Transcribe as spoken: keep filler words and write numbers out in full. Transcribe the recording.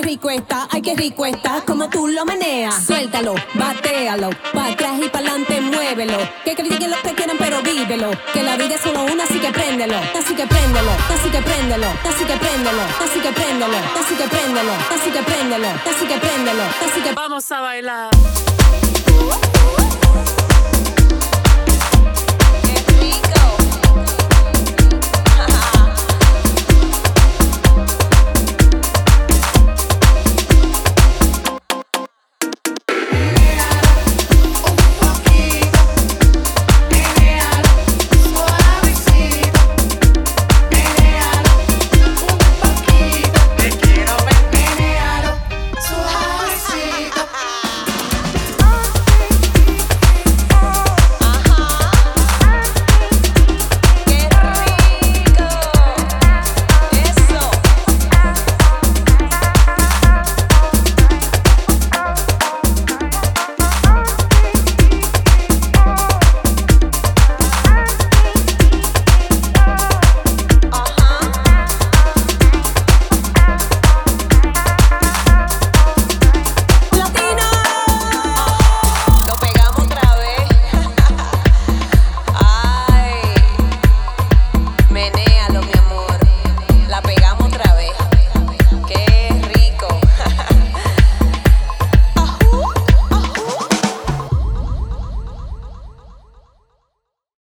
rico está, ay qué rico está, como tú lo meneas. Suéltalo, batéalo, pa' atrás y pa'lante muévelo. Que critiquen lo que quieran pero vívelo. Que la vida es solo una, así que préndelo. Así que préndelo, así que préndelo, así que préndelo, así que préndelo, así que préndelo, así que préndelo, así que préndelo, así que vamos a bailar.